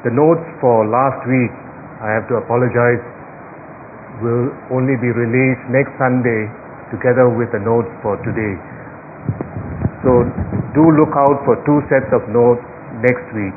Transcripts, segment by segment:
The notes for last week, I have to apologize, will only be released next Sunday together with the notes for today. So do look out for 2 sets of notes next week.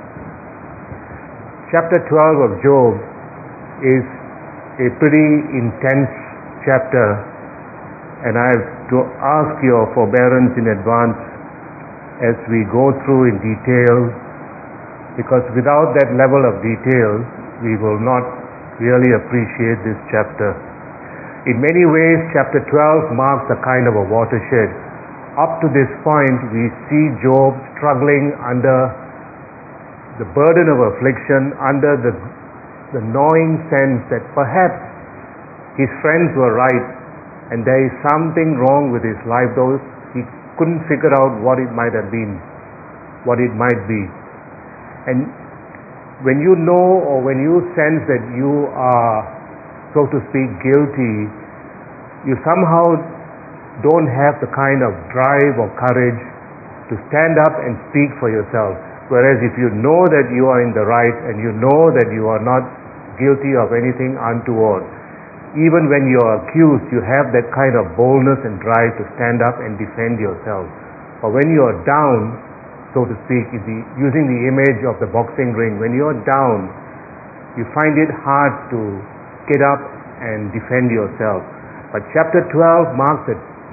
Chapter 12 of Job is a pretty intense chapter, and I have to ask your forbearance in advance as we go through in detail, because without that level of detail, we will not really appreciate this chapter. In many ways, chapter 12 marks a kind of a watershed. Up to this point, we see Job struggling under the burden of affliction, under the gnawing sense that perhaps his friends were right and there is something wrong with his life, though he couldn't figure out what it might have been, what it might be. And when you know, or when you sense that you are, so to speak, guilty, you somehow don't have the kind of drive or courage to stand up and speak for yourself. Whereas if you know that you are in the right and you know that you are not guilty of anything untoward, even when you are accused, you have that kind of boldness and drive to stand up and defend yourself. But when you are down, so to speak, using the image of the boxing ring, when you are down, you find it hard to get up and defend yourself. But chapter 12 marks a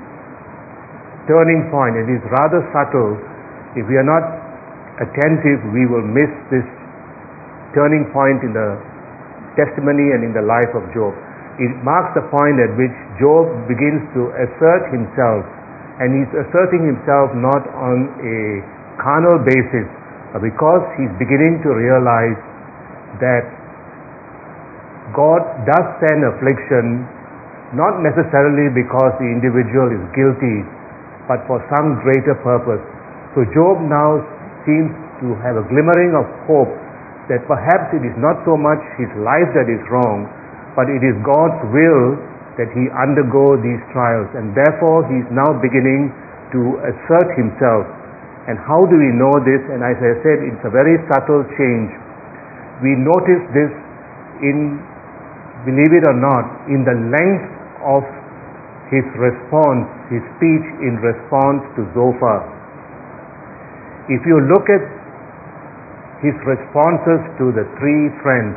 turning point. It is rather subtle. If we are not attentive, we will miss this turning point in the testimony and in the life of Job. It marks the point at which Job begins to assert himself, and he's asserting himself not on a carnal basis, but because he's beginning to realize that God does send affliction, not necessarily because the individual is guilty, but for some greater purpose. So Job now seems to have a glimmering of hope that perhaps it is not so much his life that is wrong, but it is God's will that he undergo these trials, and therefore he is now beginning to assert himself. And how do we know this? And as I said, it's a very subtle change. We notice this in, believe it or not, in the length of his response, his speech in response to Zophar. If you look at his responses to the 3 friends,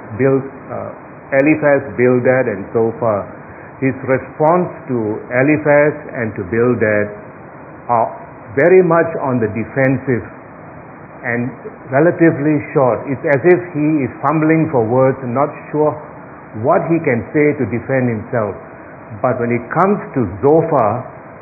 Eliphaz, Bildad, and Zophar, his response to Eliphaz and to Bildad are very much on the defensive and relatively short. It's as if he is fumbling for words and not sure what he can say to defend himself. But when it comes to Zophar,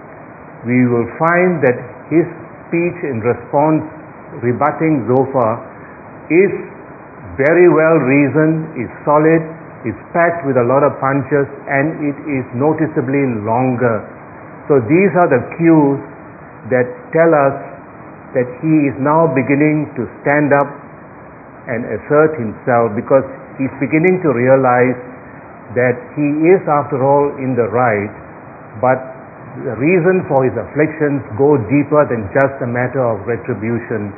we will find that his speech in response, rebutting Zophar, is very well reasoned, is solid, is packed with a lot of punches, and it is noticeably longer. So these are the cues that tell us that he is now beginning to stand up and assert himself, because he's beginning to realize that he is after all in the right, but the reason for his afflictions go deeper than just a matter of retribution.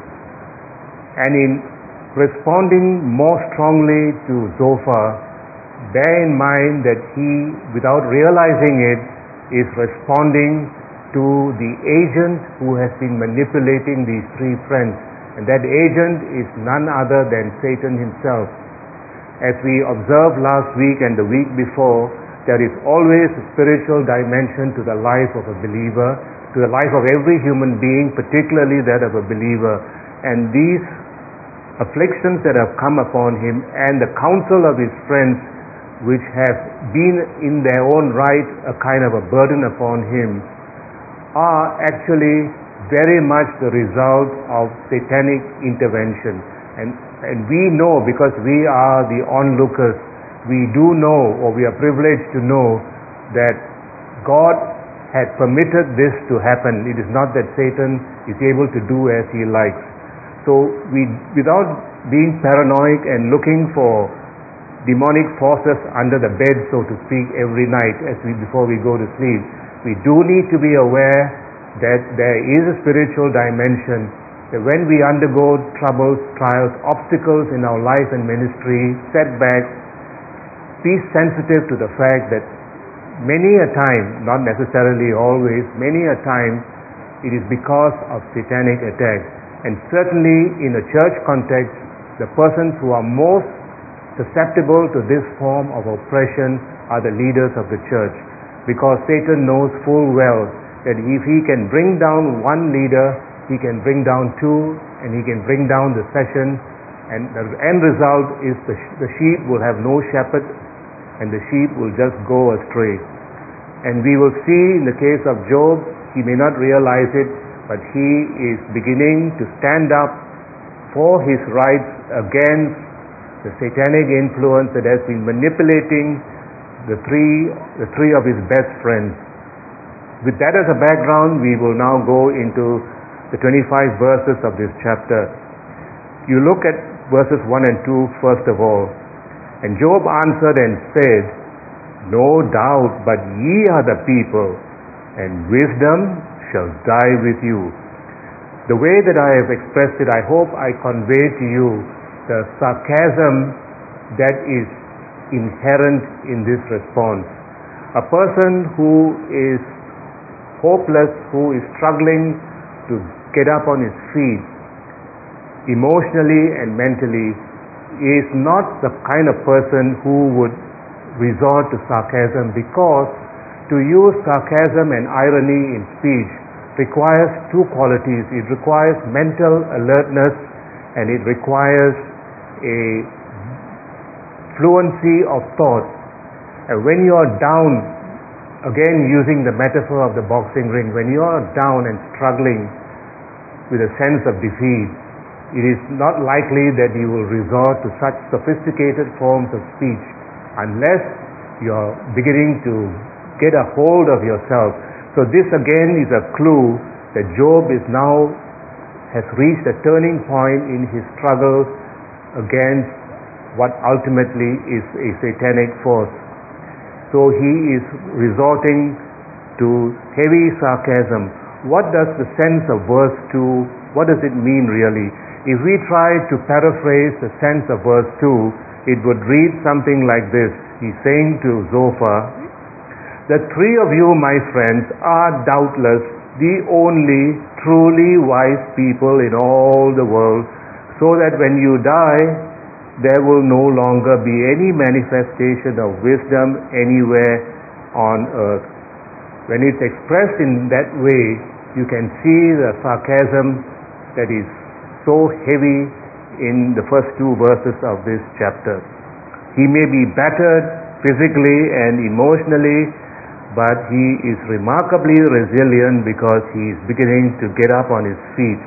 And in responding more strongly to Zophar, bear in mind that he, without realizing it, is responding to the agent who has been manipulating these 3 friends, and that agent is none other than Satan himself. As we observed last week and the week before, there is always a spiritual dimension to the life of a believer, to the life of every human being, particularly that of a believer. And these afflictions that have come upon him and the counsel of his friends, which have been in their own right a kind of a burden upon him, are actually very much the result of satanic intervention. And we know, because we are the onlookers, we do know, or we are privileged to know, that God had permitted this to happen. It is not that Satan is able to do as he likes. So without being paranoid and looking for demonic forces under the bed, so to speak, every night before we go to sleep, we do need to be aware that there is a spiritual dimension that when we undergo troubles, trials, obstacles in our life and ministry, setbacks, be sensitive to the fact that many a time, not necessarily always, many a time it is because of satanic attack. And certainly in a church context, the persons who are most susceptible to this form of oppression are the leaders of the church, because Satan knows full well that if he can bring down one leader, he can bring down two, and he can bring down the session, and the end result is the sheep will have no shepherd, and the sheep will just go astray. And we will see in the case of Job, he may not realize it, but he is beginning to stand up for his rights against the satanic influence that has been manipulating the three of his best friends. With that as a background, we will now go into the 25 verses of this chapter. You look at verses 1 and 2 first of all. And Job answered and said, "No doubt, but ye are the people, and wisdom shall die with you." The way that I have expressed it, I hope I convey to you the sarcasm that is inherent in this response. A person who is hopeless, who is struggling to get up on his feet, emotionally and mentally, is not the kind of person who would resort to sarcasm, because to use sarcasm and irony in speech requires two qualities. It requires mental alertness, and it requires a fluency of thought. And when you are down, again using the metaphor of the boxing ring, when you are down and struggling with a sense of defeat, it is not likely that you will resort to such sophisticated forms of speech unless you are beginning to get a hold of yourself. So this again is a clue that Job has reached a turning point in his struggle against what ultimately is a satanic force. So he is resorting to heavy sarcasm. What does the sense of verse 2, what does it mean really? If we try to paraphrase the sense of verse 2, it would read something like this. He's saying to Zophar, "The three of you, my friends, are doubtless the only truly wise people in all the world, so that when you die, there will no longer be any manifestation of wisdom anywhere on earth." When it's expressed in that way, you can see the sarcasm that is so heavy in the first two verses of this chapter. He may be battered physically and emotionally, but he is remarkably resilient because he is beginning to get up on his feet.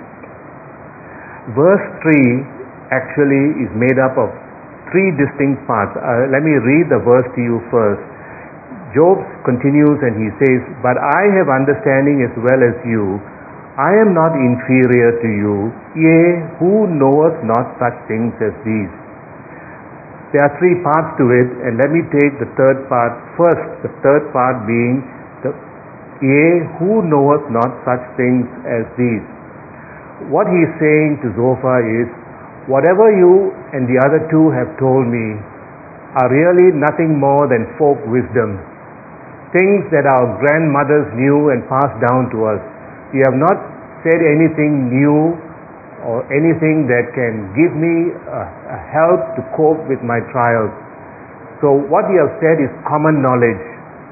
Verse 3 actually is made up of three distinct parts. Let me read the verse to you first. Job continues and he says, "But I have understanding as well as you. I am not inferior to you, yea, who knoweth not such things as these?" There are three parts to it, and let me take the third part first. The third part being, "Yea, who knoweth not such things as these?" What he is saying to Zophar is, whatever you and the other two have told me are really nothing more than folk wisdom. Things that our grandmothers knew and passed down to us. You have not said anything new or anything that can give me a help to cope with my trials. So what you have said is common knowledge.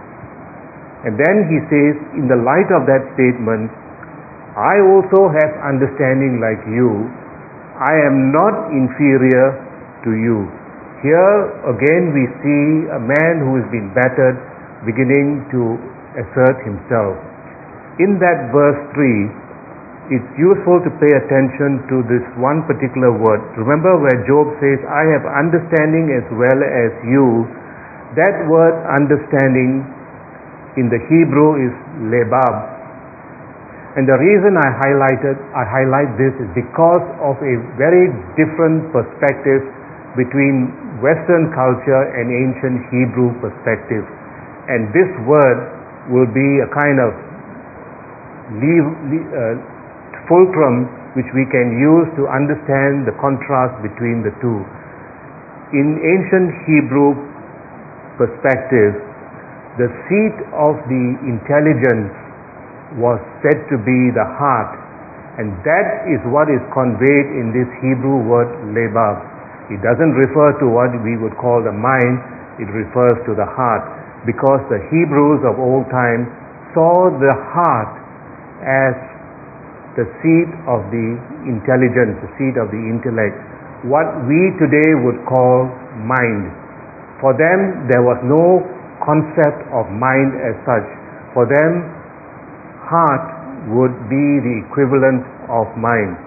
And then he says, in the light of that statement, I also have understanding like you. I am not inferior to you. Here again we see a man who has been battered beginning to assert himself. In that verse 3, it's useful to pay attention to this one particular word. Remember where Job says, I have understanding as well as you. That word understanding in the Hebrew is lebab. And the reason I highlight this is because of a very different perspective between Western culture and ancient Hebrew perspective. And this word will be a kind of fulcrum which we can use to understand the contrast between the two. In ancient Hebrew perspective, the seat of the intelligence was said to be the heart, and that is what is conveyed in this Hebrew word lebab. It doesn't refer to what we would call the mind, it refers to the heart, because the Hebrews of old time saw the heart as the seat of the intelligence, the seat of the intellect, what we today would call mind. For them, there was no concept of mind as such. For them, heart would be the equivalent of mind.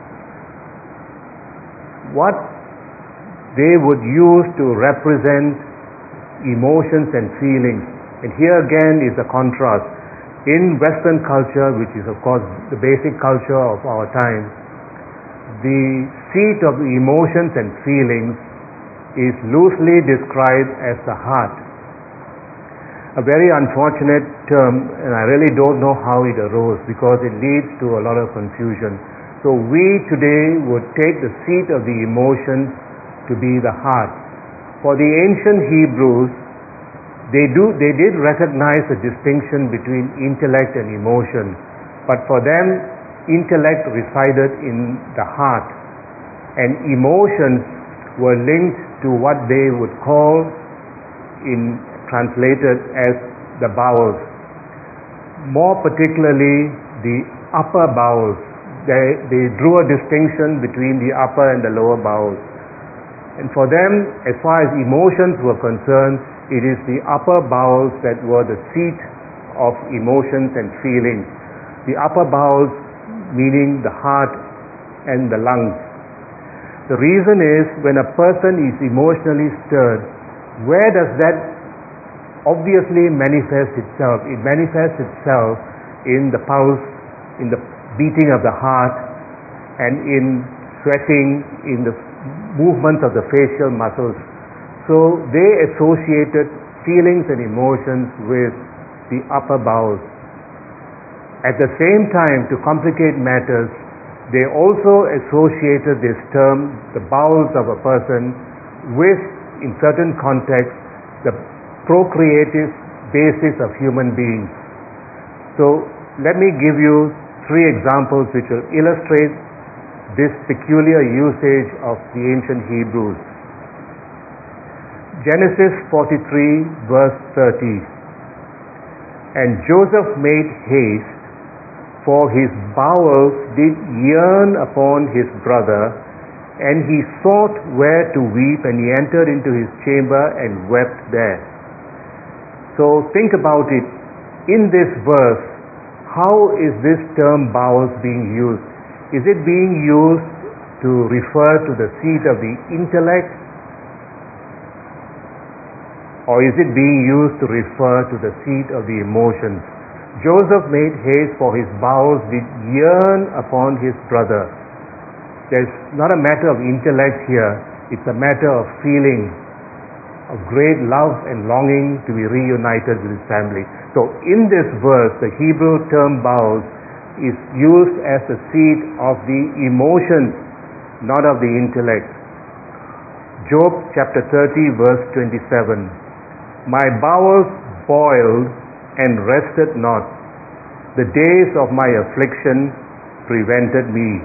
What they would use to represent emotions and feelings. And here again is the contrast. In Western culture, which is of course the basic culture of our time, the seat of emotions and feelings is loosely described as the heart. A very unfortunate term, and I really don't know how it arose because it leads to a lot of confusion. So we today would take the seat of the emotions to be the heart. For the ancient Hebrews, they did recognize the distinction between intellect and emotion, but for them, intellect resided in the heart, and emotions were linked to what they would call, translated as the bowels. More particularly, the upper bowels. They drew a distinction between the upper and the lower bowels. And for them, as far as emotions were concerned, it is the upper bowels that were the seat of emotions and feelings. The upper bowels meaning the heart and the lungs. The reason is, when a person is emotionally stirred, where does that obviously manifest itself? It manifests itself in the pulse, in the beating of the heart, and in sweating, in the movements of the facial muscles. So they associated feelings and emotions with the upper bowels. At the same time, to complicate matters, they also associated this term, the bowels of a person, with, in certain contexts, the procreative basis of human beings. So let me give you 3 examples which will illustrate this peculiar usage of the ancient Hebrews. Genesis 43 verse 30. And Joseph made haste, for his bowels did yearn upon his brother, and he sought where to weep, and he entered into his chamber and wept there. So think about it. In this verse, how is this term bowels being used? Is it being used to refer to the seat of the intellect, or is it being used to refer to the seat of the emotions? Joseph made haste, for his bowels did yearn upon his brother. There's not a matter of intellect here, it's a matter of feeling, of great love and longing to be reunited with his family. So in this verse, the Hebrew term bowels is used as the seat of the emotions, not of the intellect. Job chapter 30 verse 27. My bowels boiled and rested not. The days of my affliction prevented me.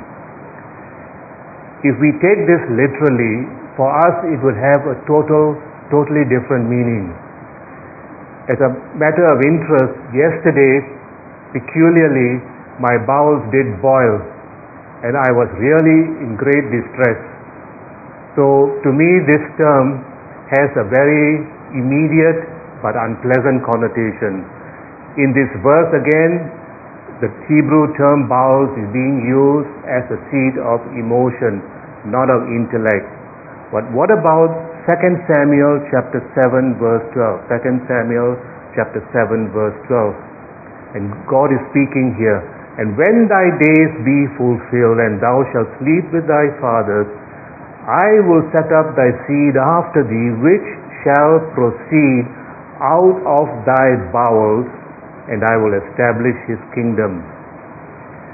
If we take this literally, for us it would have a totally different meaning. As a matter of interest, yesterday, peculiarly, my bowels did boil, and I was really in great distress. So to me, this term has a very immediate but unpleasant connotation. In this verse again, the Hebrew term bowels is being used as a seat of emotion, not of intellect. But what about 2 Samuel chapter 7 verse 12? 2 Samuel chapter 7 verse 12. And God is speaking here. And when thy days be fulfilled, and thou shalt sleep with thy fathers, I will set up thy seed after thee, which shall proceed out of thy bowels, and I will establish his kingdom.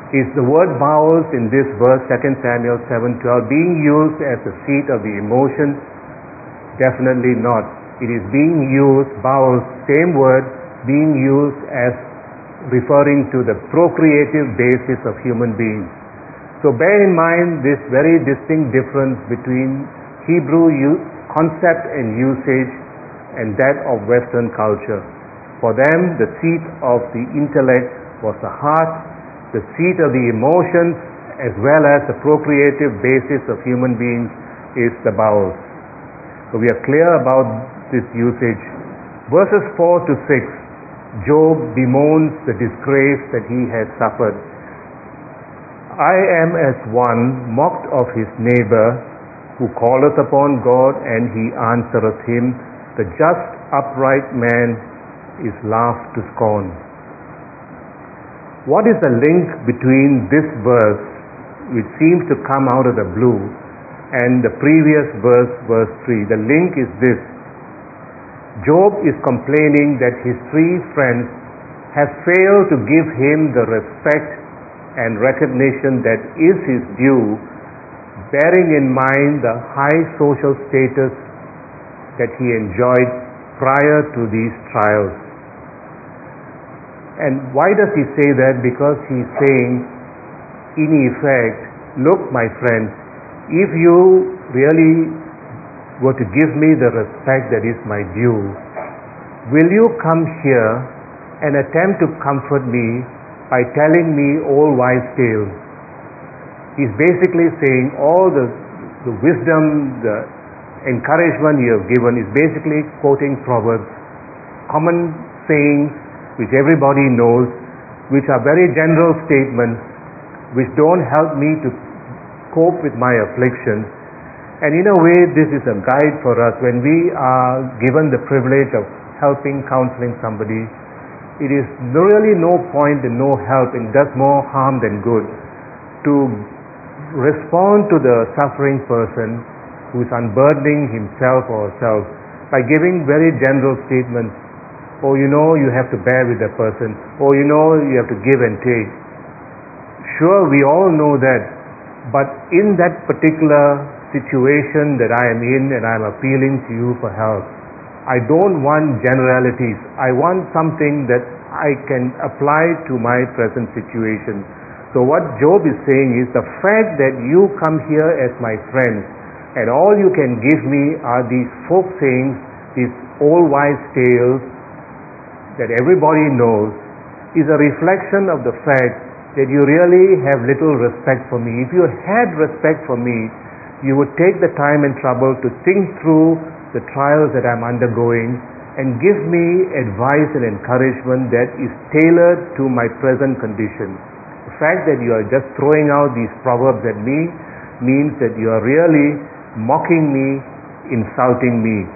Is the word bowels in this verse, 2 Samuel 7:12, being used as the seat of the emotions? Definitely not. It is being used, bowels, same word, being used as referring to the procreative basis of human beings. So bear in mind this very distinct difference between Hebrew concept and usage and that of Western culture. For them, the seat of the intellect was the heart, the seat of the emotions, as well as the procreative basis of human beings is the bowels. So we are clear about this usage. Verses 4 to 6, Job bemoans the disgrace that he has suffered. I am as one mocked of his neighbor, who calleth upon God, and he answereth him. The just upright man is laughed to scorn. What is the link between this verse, which seems to come out of the blue, and the previous verse, verse 3? The link is this. Job is complaining that his three friends have failed to give him the respect and recognition that is his due, bearing in mind the high social status that he enjoyed prior to these trials. And why does he say that? Because he's saying, in effect, look, my friends, if you really were to give me the respect that is my due, will you come here and attempt to comfort me by telling me all wise tales? He's basically saying all the wisdom, the encouragement you have given is basically quoting proverbs, common sayings which everybody knows, which are very general statements, which don't help me to cope with my afflictions. And in a way, this is a guide for us when we are given the privilege of helping, counseling somebody. It is really no point and no help, and does more harm than good to respond to the suffering person who is unburdening himself or herself by giving very general statements. Oh, you know, you have to bear with the person. Oh, you know, you have to give and take. Sure, we all know that, but in that particular situation that I am in and I am appealing to you for help, I don't want generalities. I want something that I can apply to my present situation. So what Job is saying is, the fact that you come here as my friend and all you can give me are these folk sayings, these old wise tales that everybody knows, is a reflection of the fact that you really have little respect for me. If you had respect for me, you would take the time and trouble to think through the trials that I'm undergoing and give me advice and encouragement that is tailored to my present condition. The fact that you are just throwing out these proverbs at me means that you are really mocking me, insulting me.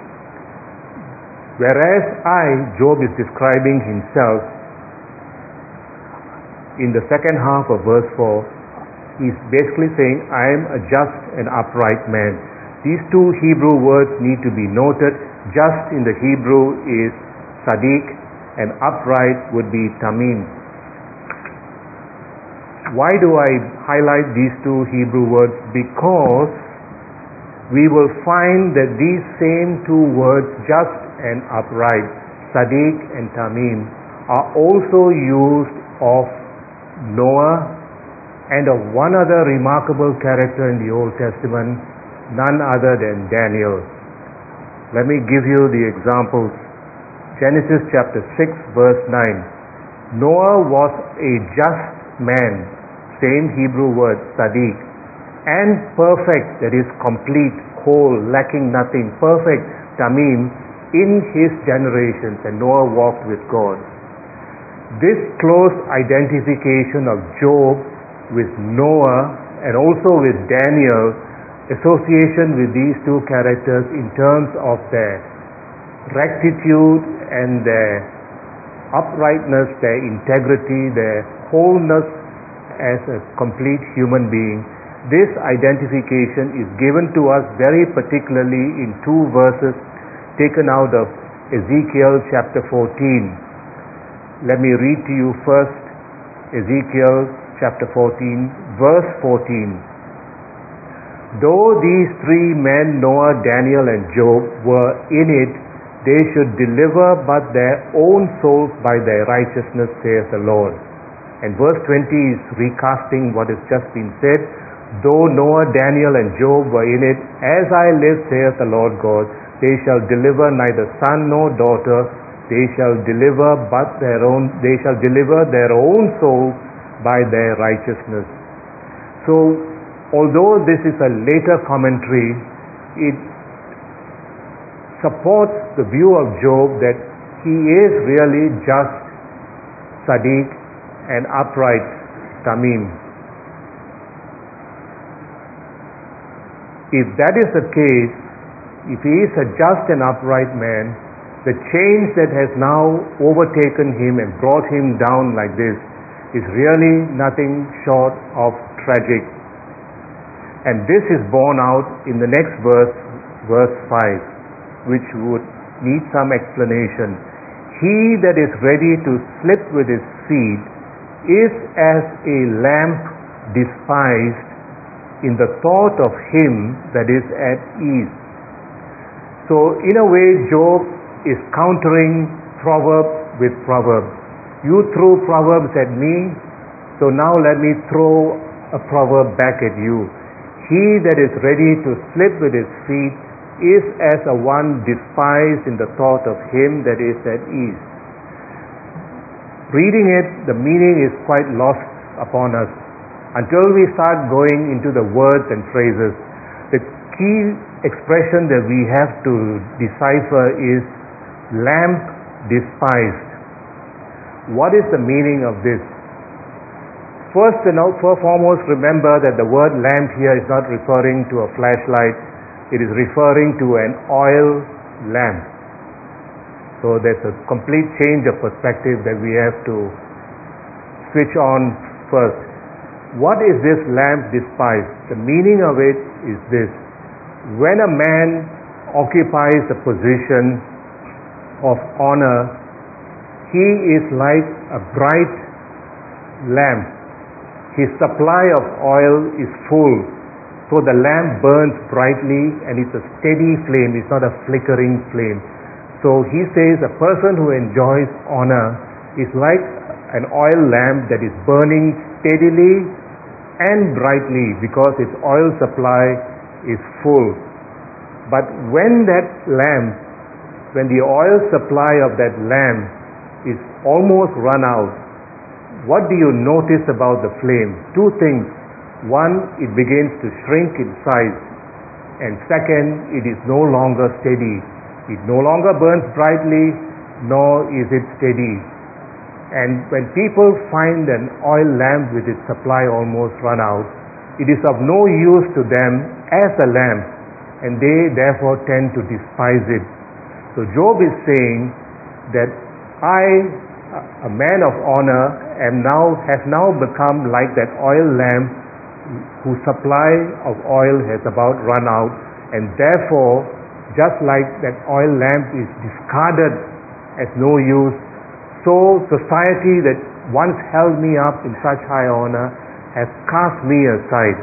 Whereas Job is describing himself in the second half of verse 4, he's basically saying, I am a just and upright man. These two Hebrew words need to be noted. Just in the Hebrew is Sadiq, and upright would be Tamim. Why do I highlight these two Hebrew words? Because we will find that these same two words, just and upright, Sadiq and Tamim, are also used of Noah and of one other remarkable character in the Old Testament, none other than Daniel. Let me give you the examples. Genesis chapter 6 verse 9. Noah was a just man, same Hebrew word, Sadiq, and perfect, that is complete, whole, lacking nothing, perfect, Tamim, in his generations, and Noah walked with God. This close identification of Job with Noah and also with Daniel, association with these two characters in terms of their rectitude and their uprightness, their integrity, their wholeness as a complete human being. This identification is given to us very particularly in two verses taken out of Ezekiel chapter 14. Let me read to you first Ezekiel chapter 14, verse 14. Though these three men, Noah, Daniel, and Job, were in it, they should deliver but their own souls by their righteousness, saith the Lord. And verse 20 is recasting what has just been said. Though Noah, Daniel, and Job were in it, as I live, saith the Lord God, they shall deliver neither son nor daughter. They shall deliver their own souls by their righteousness. So, although this is a later commentary, it supports the view of Job that he is really just, Sadiq, and upright, Tamim. If that is the case, if he is a just and upright man, the change that has now overtaken him and brought him down like this is really nothing short of tragic. And this is borne out in the next verse, verse 5, which would need some explanation. He that is ready to slip with his feet is as a lamp despised in the thought of him that is at ease. So in a way, Job is countering proverb with proverb. You threw proverbs at me, so now let me throw a proverb back at you. He that is ready to slip with his feet is as a one despised in the thought of him that is at ease. Reading it, the meaning is quite lost upon us until we start going into the words and phrases. The key expression that we have to decipher is lamp despised. What is the meaning of this? First and foremost, remember that the word lamp here is not referring to a flashlight. It is referring to an oil lamp. So there's a complete change of perspective that we have to switch on first. What is this lamp despised? The meaning of it is this. When a man occupies a position of honor, he is like a bright lamp. His supply of oil is full, so the lamp burns brightly and it's a steady flame, it's not a flickering flame. So he says a person who enjoys honor is like an oil lamp that is burning steadily and brightly because its oil supply is full. But when the oil supply of that lamp is almost run out, what do you notice about the flame? Two things. One, it begins to shrink in size. And second, it is no longer steady. It no longer burns brightly, nor is it steady. And when people find an oil lamp with its supply almost run out, it is of no use to them as a lamp, and they therefore tend to despise it. So Job is saying that I, a man of honor, has now become like that oil lamp whose supply of oil has about run out, and therefore, just like that oil lamp is discarded as no use, so society that once held me up in such high honor has cast me aside.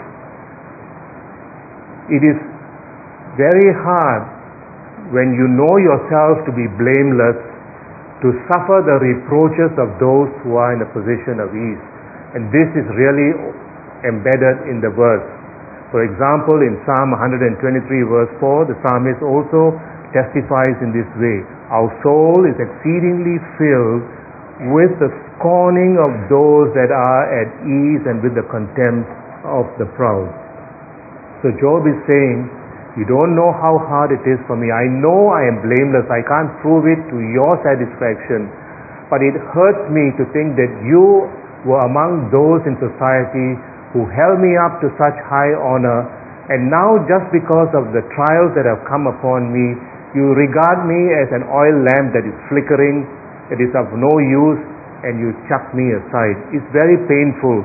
It is very hard when you know yourself to be blameless to suffer the reproaches of those who are in a position of ease. And this is really embedded in the verse. For example, in Psalm 123 verse 4, the psalmist also testifies in this way. Our soul is exceedingly filled with the scorning of those that are at ease and with the contempt of the proud. So Job is saying, you don't know how hard it is for me. I know I am blameless. I can't prove it to your satisfaction. But it hurts me to think that you were among those in society who held me up to such high honor, and now just because of the trials that have come upon me, you regard me as an oil lamp that is flickering, that is of no use, and you chuck me aside. It's very painful.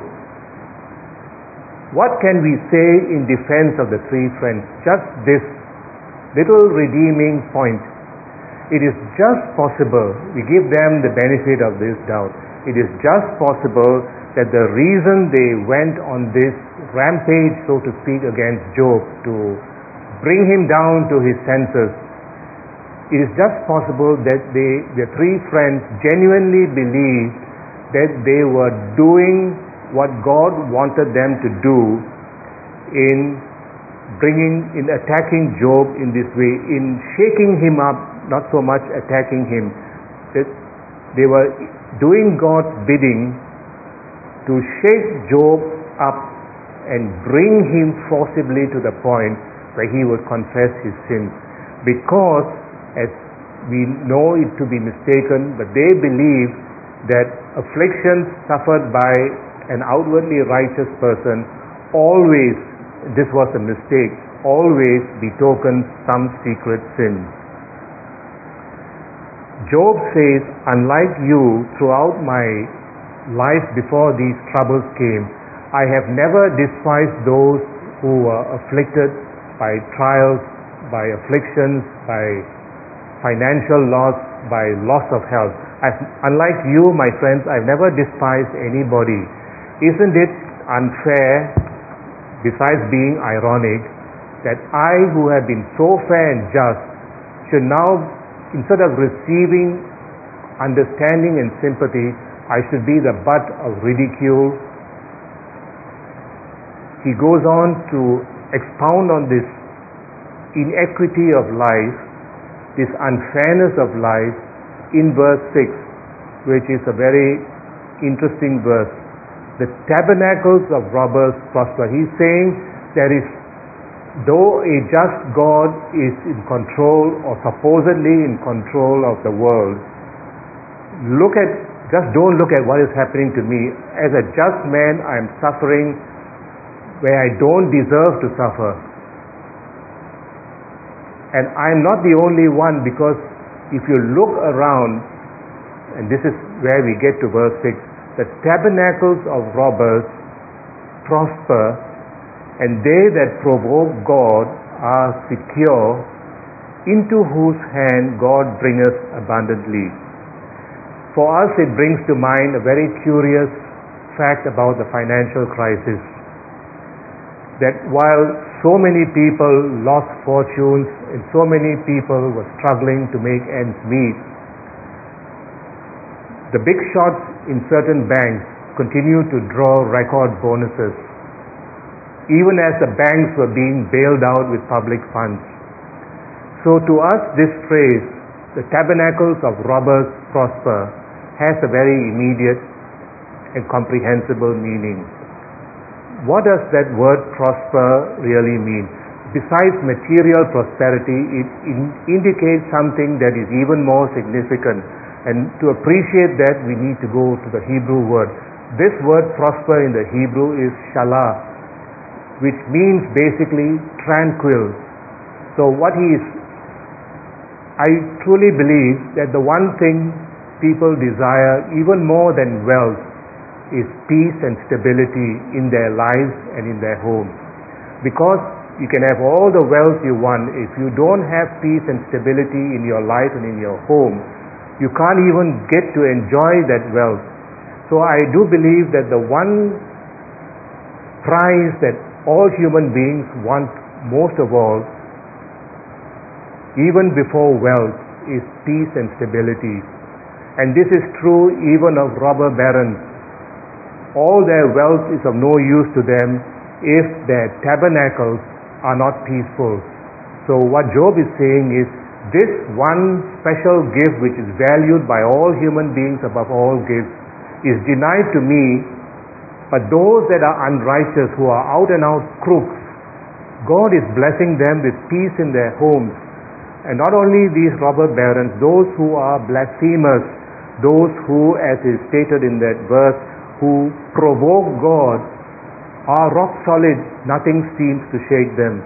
What can we say in defense of the three friends? Just this little redeeming point. It is just possible, we give them the benefit of this doubt, it is just possible that the reason they went on this rampage, so to speak, against Job to bring him down to his senses, it is just possible that the three friends genuinely believed that they were doing what God wanted them to do in attacking Job in this way, in shaking him up, not so much attacking him, that they were doing God's bidding to shake Job up and bring him forcibly to the point where he would confess his sins. Because, as we know it to be mistaken, but they believe that afflictions suffered by an outwardly righteous person always, this was a mistake, always betokens some secret sin. Job says, unlike you, throughout my life before these troubles came, I have never despised those who were afflicted by trials, by afflictions, by financial loss, by loss of health. Unlike you, my friends, I've never despised anybody. Isn't it unfair, besides being ironic, that I, who have been so fair and just, should now, instead of receiving understanding and sympathy, I should be the butt of ridicule? He goes on to expound on this inequity of life, this unfairness of life, in verse 6, which is a very interesting verse. The tabernacles of robbers prosper. He's saying there is, though a just God is in control, or supposedly in control of the world, just don't look at what is happening to me. As a just man, I am suffering where I don't deserve to suffer. And I am not the only one, because if you look around, and this is where we get to verse 6, the tabernacles of robbers prosper, and they that provoke God are secure, into whose hand God bringeth abundantly. For us, it brings to mind a very curious fact about the financial crisis, that while so many people lost fortunes and so many people were struggling to make ends meet, the big shots in certain banks continue to draw record bonuses, even as the banks were being bailed out with public funds. So to us, this phrase, the tabernacles of robbers prosper, has a very immediate and comprehensible meaning. What does that word prosper really mean? Besides material prosperity, it indicates something that is even more significant. And to appreciate that, we need to go to the Hebrew word. This word prosper in the Hebrew is shalah, which means basically tranquil. So I truly believe that the one thing people desire even more than wealth is peace and stability in their lives and in their homes. Because you can have all the wealth you want, if you don't have peace and stability in your life and in your home, you can't even get to enjoy that wealth. So I do believe that the one prize that all human beings want most of all, even before wealth, is peace and stability. And this is true even of robber barons. All their wealth is of no use to them if their tabernacles are not peaceful. So what Job is saying is, this one special gift which is valued by all human beings above all gifts is denied to me, but those that are unrighteous, who are out and out crooks, God is blessing them with peace in their homes. And not only these robber barons, those who are blasphemers, those who, as is stated in that verse, who provoke God, are rock solid, nothing seems to shake them.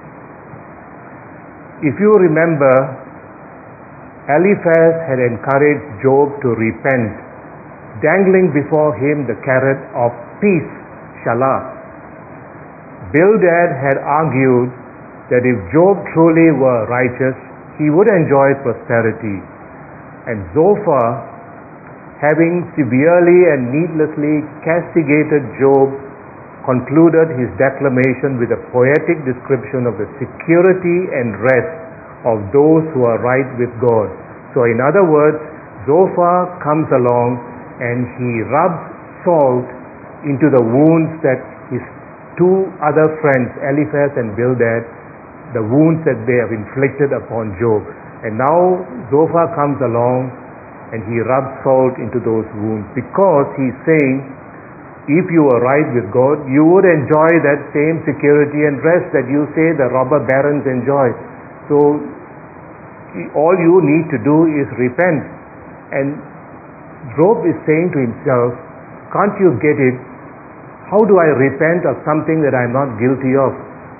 If you remember, Eliphaz had encouraged Job to repent, dangling before him the carrot of peace, shalah. Bildad had argued that if Job truly were righteous, he would enjoy prosperity. And Zophar, having severely and needlessly castigated Job, concluded his declamation with a poetic description of the security and rest of those who are right with God. So in other words, Zophar comes along and he rubs salt into the wounds that his two other friends, Eliphaz and Bildad, the wounds that they have inflicted upon Job. And now Zophar comes along and he rubs salt into those wounds, because he's saying, if you are right with God, you would enjoy that same security and rest that you say the robber barons enjoy. So all you need to do is repent. And Job is saying to himself, can't you get it? How do I repent of something that I'm not guilty of?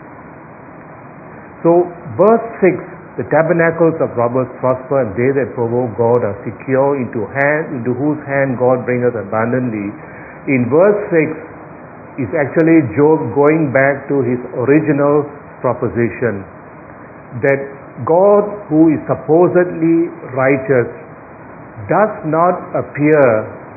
So verse 6, the tabernacles of robbers prosper, and they that provoke God are secure, into whose hand God bringeth abundantly. In verse 6 is actually Job going back to his original proposition that God, who is supposedly righteous, does not appear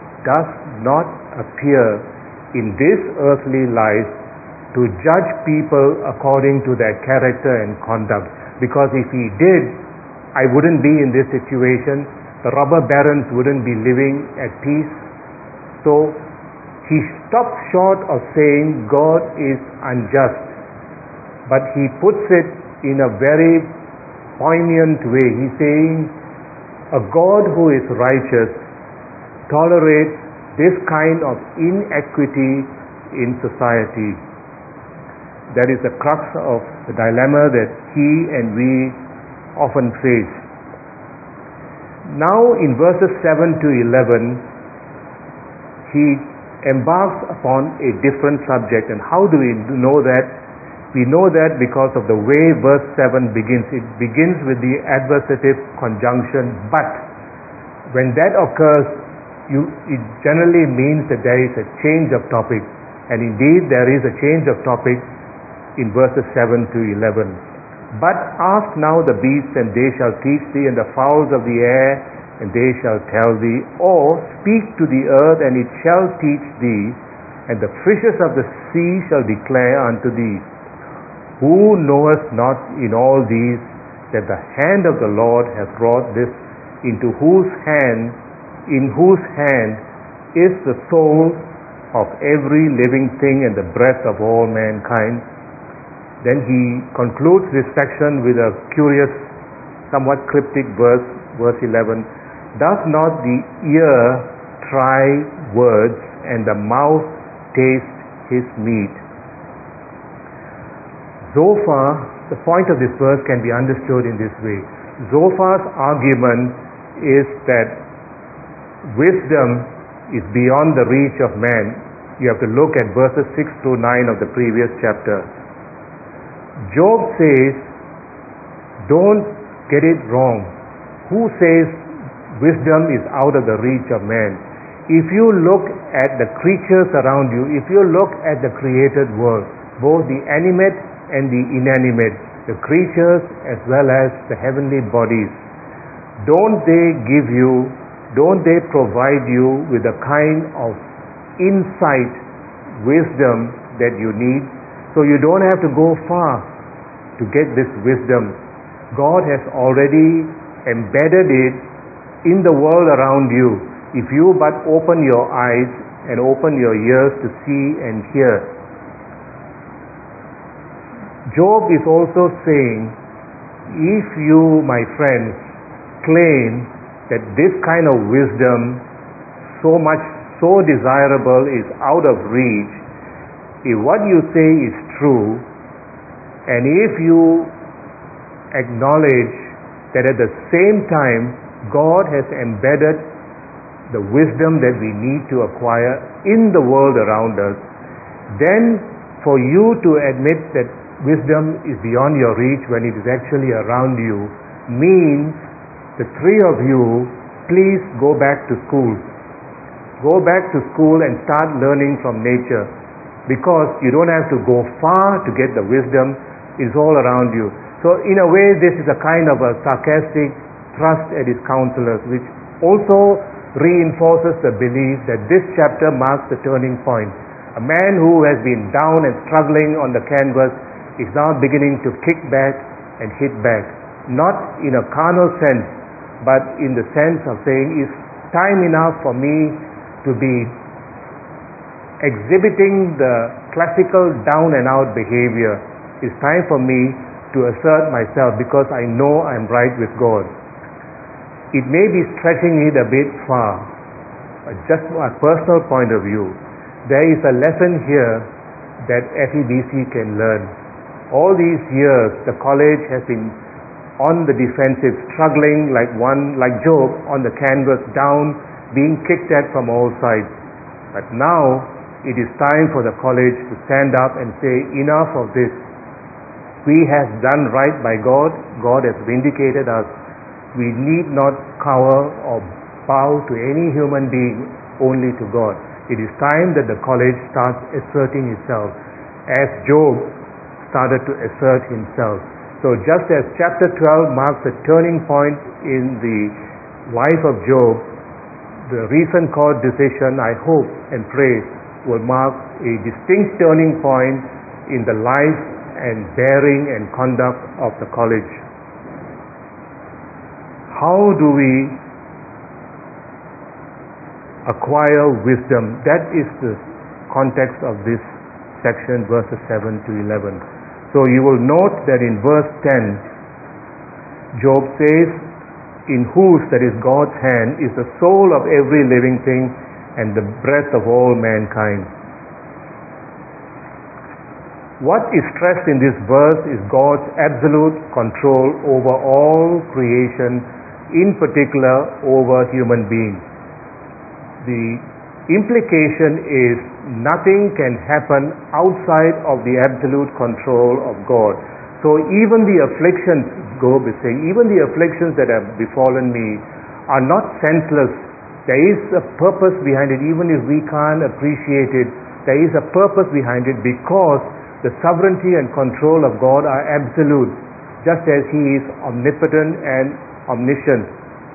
in this earthly life to judge people according to their character and conduct. Because if he did, I wouldn't be in this situation. The robber barons wouldn't be living at peace. So he stops short of saying God is unjust, but he puts it in a very poignant way. He's saying a God who is righteous tolerates this kind of inequity in society. That is the crux of the dilemma that he and we often face. Now in verses 7 to 11, he embarks upon a different subject. And how do we know that? We know that because of the way verse 7 begins. It begins with the adversative conjunction but. When that occurs, it generally means that there is a change of topic. And indeed there is a change of topic in verses 7 to 11. But ask now the beasts, and they shall teach thee, and the fowls of the air, and they shall tell thee. Or speak to the earth, and it shall teach thee, and the fishes of the sea shall declare unto thee. Who knoweth not in all these that the hand of the Lord hath wrought this, in whose hand is the soul of every living thing, and the breath of all mankind? Then he concludes this section with a curious, somewhat cryptic verse 11. Does not the ear try words, and the mouth taste his meat? Zophar, the point of this verse can be understood in this way. Zophar's argument is that wisdom is beyond the reach of man. You have to look at verses 6 to 9 of the previous chapter. Job says, don't get it wrong. Who says wisdom is out of the reach of man? If you look at the creatures around you, if you look at the created world, both the animate and the inanimate, the creatures as well as the heavenly bodies, don't they provide you with the kind of insight, wisdom that you need? So you don't have to go far to get this wisdom. God has already embedded it in the world around you, if you but open your eyes and open your ears to see and hear. Job is also saying, if you, my friends, claim that this kind of wisdom, so desirable, is out of reach, if what you say is true, and if you acknowledge that at the same time God has embedded the wisdom that we need to acquire in the world around us, then for you to admit that wisdom is beyond your reach when it is actually around you means the three of you, please go back to school. Go back to school and start learning from nature, because you don't have to go far to get the wisdom. It's all around you. So in a way, this is a kind of a sarcastic thrust at his counselors, which also reinforces the belief that this chapter marks the turning point. A man who has been down and struggling on the canvas is now beginning to kick back and hit back, not in a carnal sense, but in the sense of saying, it's time enough for me to be exhibiting the classical down and out behavior. It's time for me to assert myself because I know I'm right with God. It may be stretching it a bit far, but just from a personal point of view, there is a lesson here that FEBC can learn. All these years, the college has been on the defensive, struggling like Job on the canvas, down, being kicked at from all sides. But now, it is time for the college to stand up and say, enough of this. We have done right by God. God has vindicated us. We need not cower or bow to any human being, only to God. It is time that the college starts asserting itself, as Job started to assert himself. So just as chapter 12 marks a turning point in the life of Job, the recent court decision, I hope and pray, will mark a distinct turning point in the life and bearing and conduct of the college. How do we acquire wisdom? That is the context of this section, verses 7 to 11. So you will note that in verse 10, Job says, in whose, that is God's hand, is the soul of every living thing and the breath of all mankind. What is stressed in this verse is God's absolute control over all creation, in particular over human beings. The implication is nothing can happen outside of the absolute control of God. So even the afflictions, Job is saying, even the afflictions that have befallen me are not senseless. There is a purpose behind it. Even if we can't appreciate it, there is a purpose behind it, because the sovereignty and control of God are absolute, just as He is omnipotent and omniscient.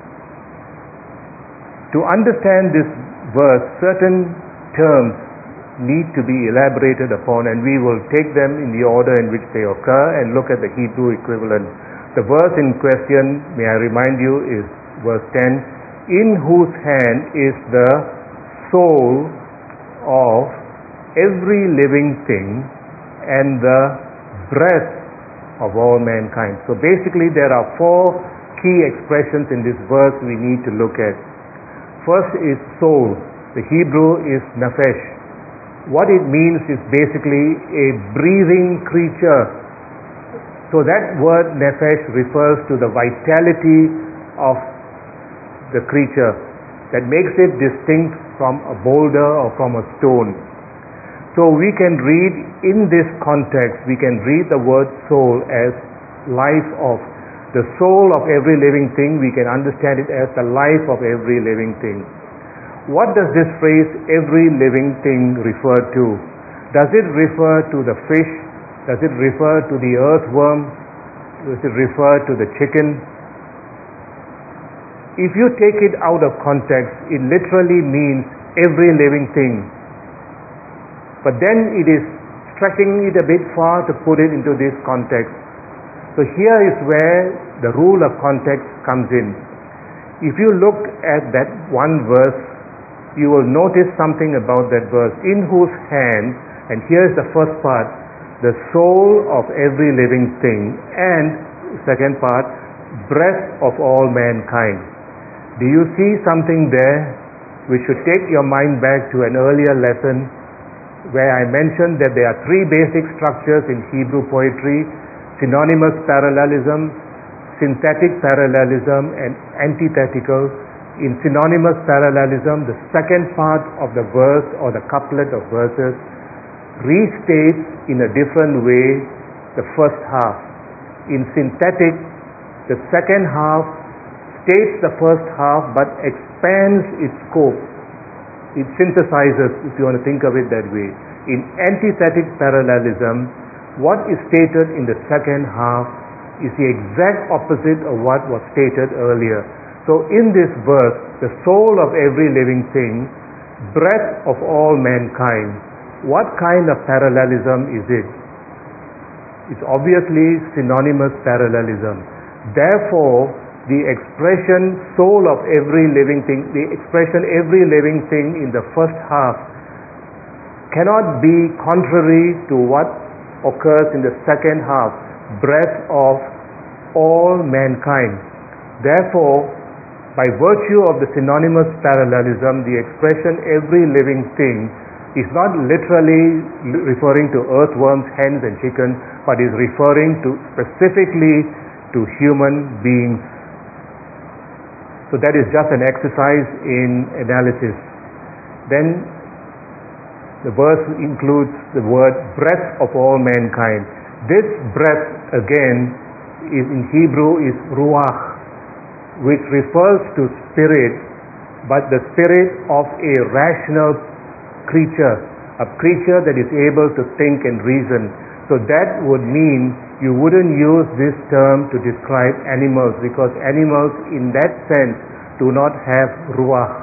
To understand this verse, certain terms need to be elaborated upon, and we will take them in the order in which they occur and look at the Hebrew equivalent. The verse in question, may I remind you, is verse 10, in whose hand is the soul of every living thing and the breath of all mankind. So basically there are four key expressions in this verse we need to look at. First is soul. The Hebrew is nefesh. What it means is basically a breathing creature. So that word nefesh refers to the vitality of the creature that makes it distinct from a boulder or from a stone. So we can read in this context, we can read the word soul as life of. The soul of every living thing, we can understand it as the life of every living thing. What does this phrase, every living thing, refer to? Does it refer to the fish? Does it refer to the earthworm? Does it refer to the chicken? If you take it out of context, it literally means every living thing. But then it is stretching it a bit far to put it into this context. So here is where the rule of context comes in. If you look at that one verse, you will notice something about that verse. In whose hand, and here's the first part, the soul of every living thing, and second part, breath of all mankind. Do you see something there which should take your mind back to an earlier lesson where I mentioned that there are three basic structures in Hebrew poetry: synonymous parallelism, synthetic parallelism, and antithetical. In synonymous parallelism, the second part of the verse or the couplet of verses restates in a different way the first half. In synthetic, the second half states the first half but expands its scope. It synthesizes, if you want to think of it that way. In antithetic parallelism, what is stated in the second half is the exact opposite of what was stated earlier. So in this verse, the soul of every living thing, breath of all mankind, what kind of parallelism is it? It's obviously synonymous parallelism. Therefore, the expression soul of every living thing, the expression every living thing in the first half cannot be contrary to what occurs in the second half, breath of all mankind. Therefore, by virtue of the synonymous parallelism, the expression every living thing is not literally referring to earthworms, hens and chickens, but is referring to specifically to human beings. So that is just an exercise in analysis. Then the verse includes the word breath of all mankind. This breath again is in Hebrew is ruach, which refers to spirit, but the spirit of a rational creature, a creature that is able to think and reason. So that would mean you wouldn't use this term to describe animals, because animals in that sense do not have ruach.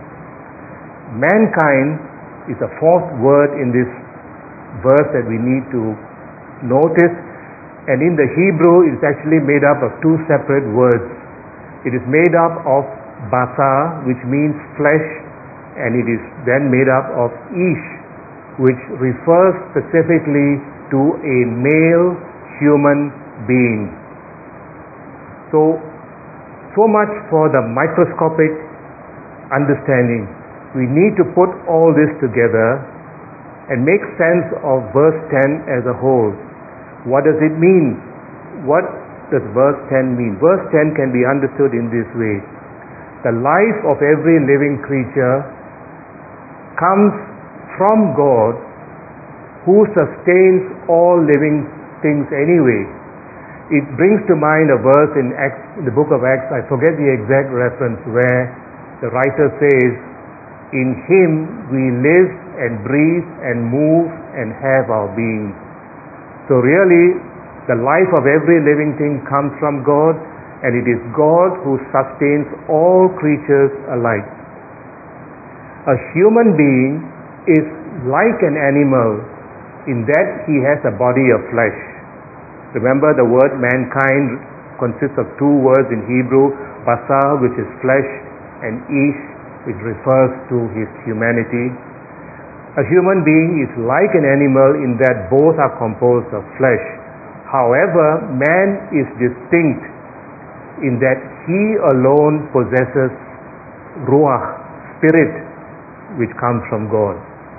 Mankind is a fourth word in this verse that we need to notice, and in the Hebrew it's actually made up of two separate words. It is made up of basar, which means flesh, and it is then made up of ish, which refers specifically to a male human being. So much for the microscopic understanding. We need to put all this together and make sense of verse 10 as a whole. What does it mean? What does verse 10 mean? Verse 10 can be understood in this way. The life of every living creature comes from God, who sustains all living things anyway. It brings to mind a verse in Acts, in the book of Acts, I forget the exact reference, where the writer says, "In Him we live and breathe and move and have our being." So really, the life of every living thing comes from God, and it is God who sustains all creatures alike. A human being is like an animal in that he has a body of flesh. Remember, the word mankind consists of two words in Hebrew, basar, which is flesh, and ish, which refers to his humanity. A human being is like an animal in that both are composed of flesh. However, man is distinct in that he alone possesses ruach, spirit, which comes from God.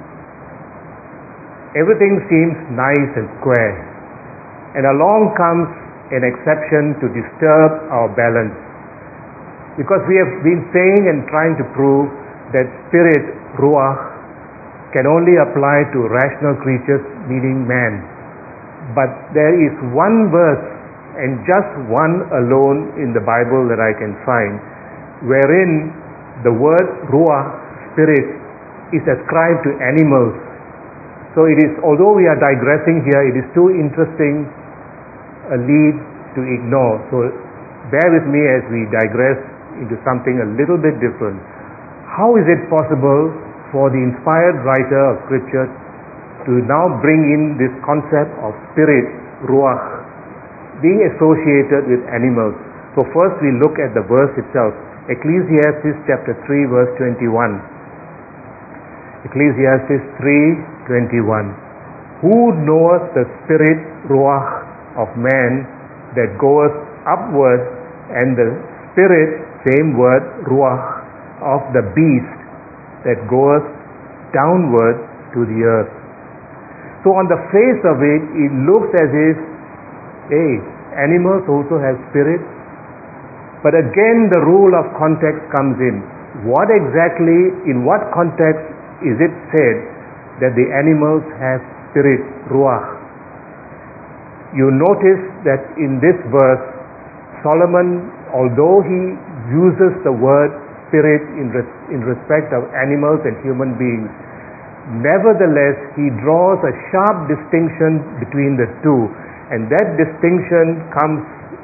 Everything seems nice and square, and along comes an exception to disturb our balance. Because we have been saying and trying to prove that spirit, ruach, can only apply to rational creatures, meaning man. But there is one verse, and just one alone in the Bible that I can find, wherein the word ruach, spirit, is ascribed to animals. So it is, although we are digressing here, it is too interesting a lead to ignore. So bear with me as we digress into something a little bit different. How is it possible for the inspired writer of Scripture to now bring in this concept of spirit, ruach, being associated with animals? So first we look at the verse itself. Ecclesiastes chapter 3 verse 21. Ecclesiastes 3:21. Who knoweth the spirit, ruach, of man that goeth upward, and the spirit, same word, ruach, of the beast that goeth downward to the earth. So on the face of it, it looks as if, hey, animals also have spirit. But again, the rule of context comes in. What exactly, in what context is it said that the animals have spirit, ruach? You notice that in this verse, Solomon, although he uses the word spirit in respect of animals and human beings, nevertheless he draws a sharp distinction between the two, and that distinction comes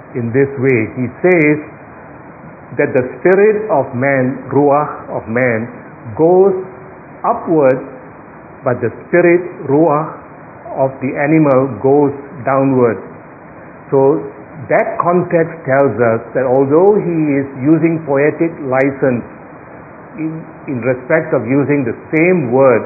in this way. He says that the spirit of man, ruach of man, goes upward, but the spirit, ruach of the animal, goes downward. So that context tells us that although he is using poetic license in respect of using the same word,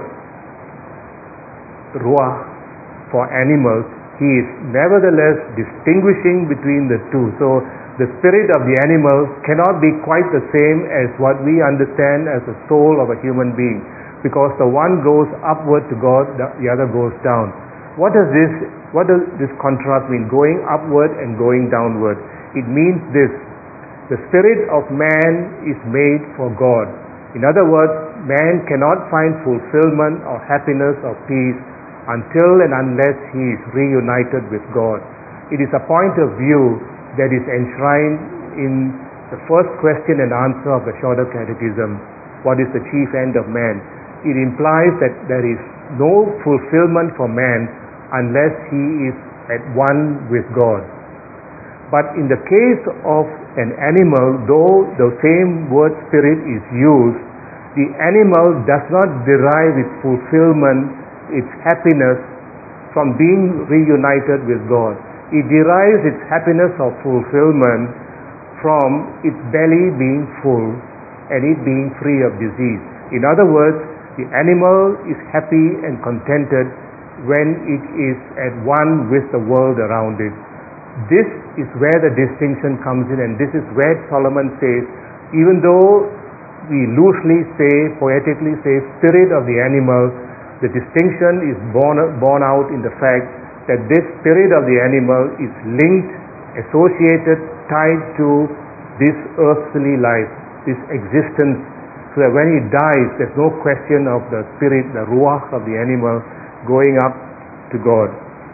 ruach, for animals, he is nevertheless distinguishing between the two. So the spirit of the animal cannot be quite the same as what we understand as the soul of a human being, because the one goes upward to God, the other goes down. What does this contrast mean, going upward and going downward? It means this: the spirit of man is made for God. In other words, man cannot find fulfillment or happiness or peace until and unless he is reunited with God. It is a point of view that is enshrined in the first question and answer of the Shorter Catechism. What is the chief end of man? It implies that there is no fulfillment for man unless he is at one with God. But in the case of an animal, though the same word spirit is used, the animal does not derive its fulfillment, its happiness, from being reunited with God. It derives its happiness or fulfillment from its belly being full and it being free of disease. In other words, the animal is happy and contented when it is at one with the world around it. This is where the distinction comes in, and this is where Solomon says, even though we loosely say, poetically say, spirit of the animal, the distinction is borne out in the fact that this spirit of the animal is linked, associated, tied to this earthly life, this existence, so that when he dies, there's no question of the spirit, the ruach of the animal, going up to God.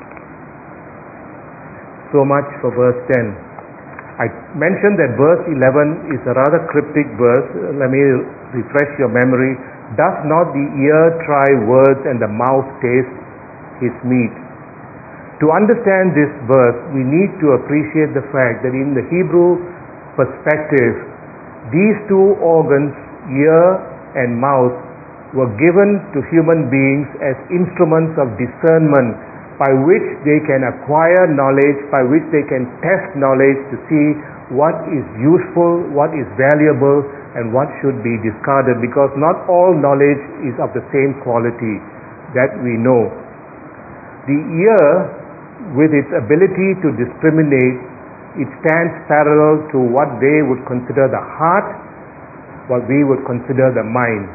So much for verse 10. I mentioned that verse 11 is a rather cryptic verse. Let me refresh your memory. Does not the ear try words and the mouth taste his meat? To understand this verse, we need to appreciate the fact that in the Hebrew perspective, these two organs, ear and mouth, were given to human beings as instruments of discernment by which they can acquire knowledge, by which they can test knowledge to see what is useful, what is valuable, and what should be discarded, because not all knowledge is of the same quality that we know. The ear, with its ability to discriminate, it stands parallel to what they would consider the heart, what we would consider the mind.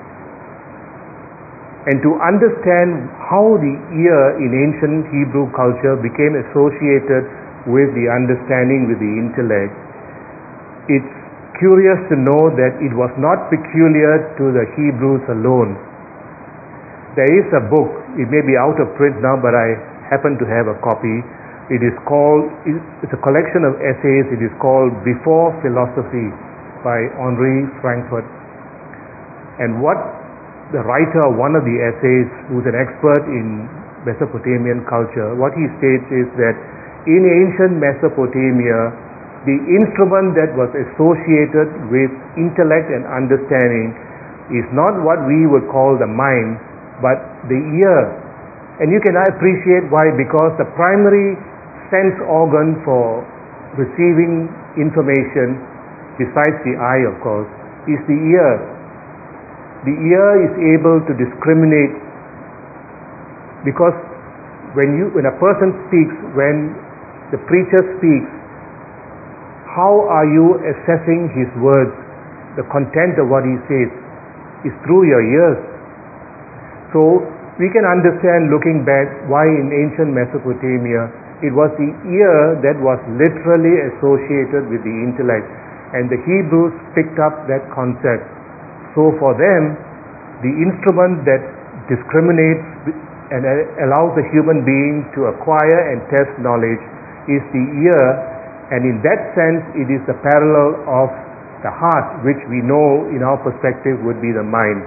And to understand how the ear in ancient Hebrew culture became associated with the understanding, with the intellect, it's curious to know that it was not peculiar to the Hebrews alone. There is a book, it may be out of print now, but I happen to have a copy. It's a collection of essays. It is called Before Philosophy by Henri Frankfurt. And what the writer of one of the essays, who's an expert in Mesopotamian culture, what he states is that in ancient Mesopotamia, the instrument that was associated with intellect and understanding is not what we would call the mind, but the ear. And you can appreciate why, because the primary sense organ for receiving information, besides the eye of course, is the ear. The ear is able to discriminate, because when a person speaks, when the preacher speaks, how are you assessing his words? The content of what he says is through your ears. So we can understand, looking back, why in ancient Mesopotamia it was the ear that was literally associated with the intellect, and the Hebrews picked up that concept. So for them, the instrument that discriminates and allows the human being to acquire and test knowledge is the ear, and in that sense it is the parallel of the heart, which we know in our perspective would be the mind.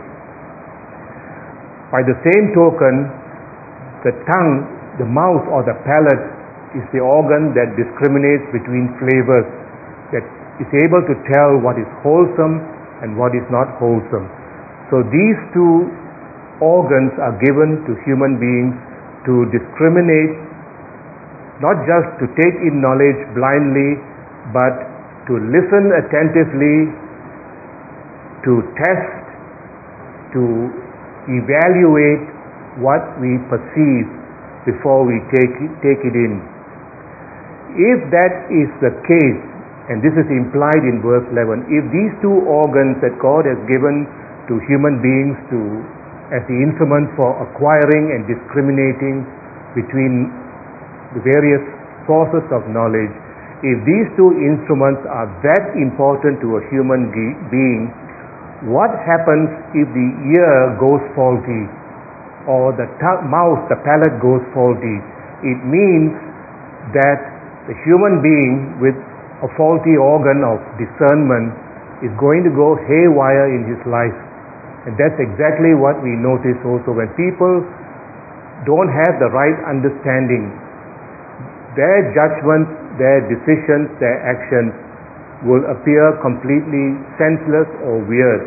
By the same token, the tongue, the mouth or the palate is the organ that discriminates between flavors, that is able to tell what is wholesome and what is not wholesome. So these two organs are given to human beings to discriminate, not just to take in knowledge blindly, but to listen attentively, to test, to evaluate what we perceive before we take it in. If that is the case, and this is implied in verse 11, if these two organs that God has given to human beings as the instrument for acquiring and discriminating between the various sources of knowledge, if these two instruments are that important to a human being, what happens if the ear goes faulty or the mouth, the palate goes faulty? It means that the human being with a faulty organ of discernment is going to go haywire in his life. And that's exactly what we notice also when people don't have the right understanding. Their judgments, their decisions, their actions will appear completely senseless or weird.